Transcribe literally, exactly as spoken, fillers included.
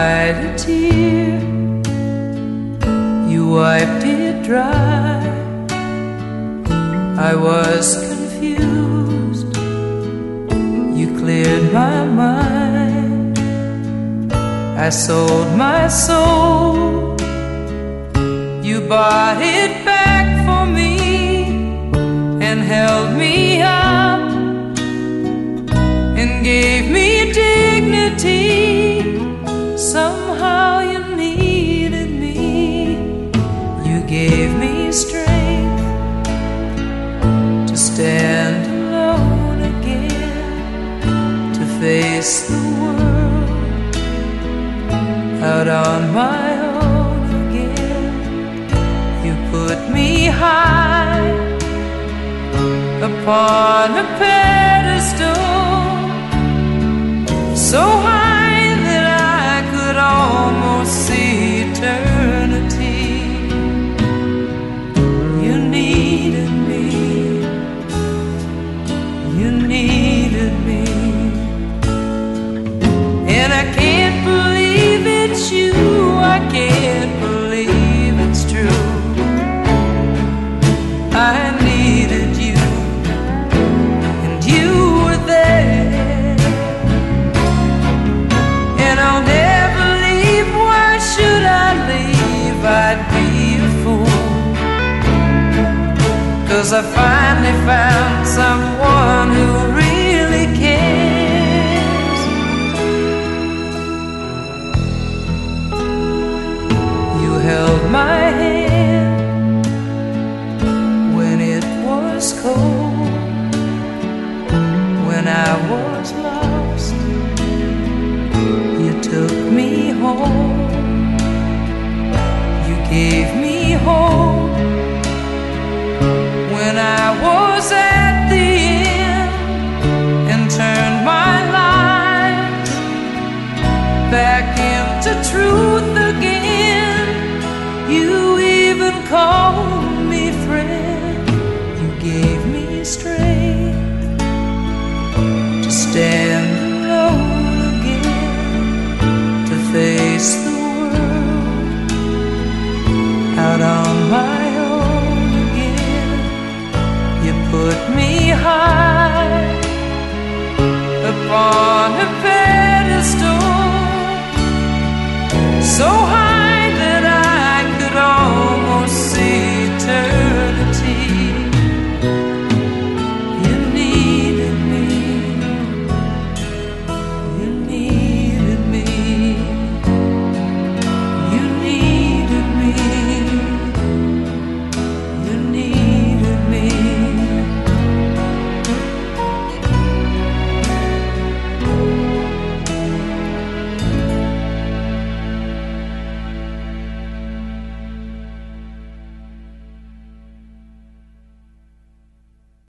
cried a tear, you wiped it dry. I was confused, you cleared my mind. I sold my soul, you bought it back for me and held me up and gave me dignity. Somehow you needed me, you gave me strength to stand alone again, to face the world out on my own again. You put me high upon a pedestal, so high that I could almost see eternity. You needed me, you needed me, and I can't believe it's you, I can't believe it's true. I needed you, and you were there, and I'll never leave. Why should I leave? I'd be a fool, 'cause I finally found someone who really cares. You held my hand when it was cold, when I was lost. You took me home, you gave me hope when I was at the end, and turned my life back into truth again. You even called me friend, you gave me strength to stand alone again, to face the world out on my own again. You put me high upon a pedestal, so high